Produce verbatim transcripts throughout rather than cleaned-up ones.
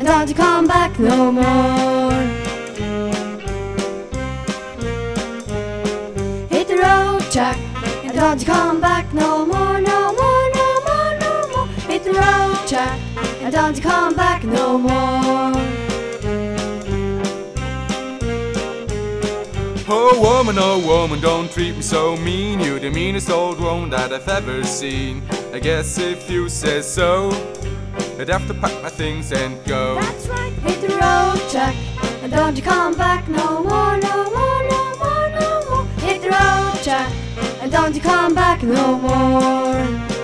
don't you come back no more. Hit the road, Jack, and don't you come back no more, no more, no more, no more. Hit the road, Jack, and don't you come back no more. Oh woman, oh woman, don't treat me so mean. You're the meanest old woman that I've ever seen. I guess if you say so, I'd have to pack my things and go. That's right. Hit the road, Jack, and don't you come back no more, no more, no more, no more. Hit the road, Jack, and don't you come back no more.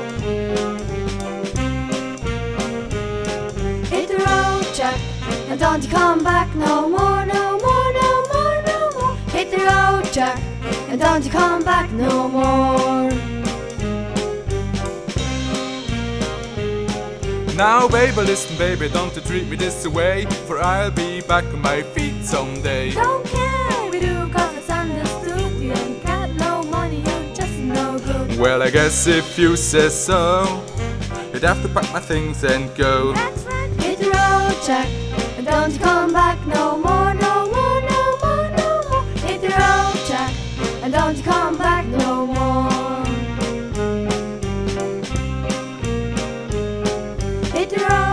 Hit the road, Jack, and don't you come back no more, no more, no more, no more. Hit the road, Jack, and don't you come back no more. Now baby, listen baby, don't you treat me this way, for I'll be back on my feet someday. Don't care, we do cause it's understood. You ain't got no money, you're just no good. Well, I guess if you say so, I'd have to pack my things and go. That's right. Hit the road, Jack, and don't you come back no more, no more, no more, no more. Hit the road, Jack, and don't you come back no more. Hit the road.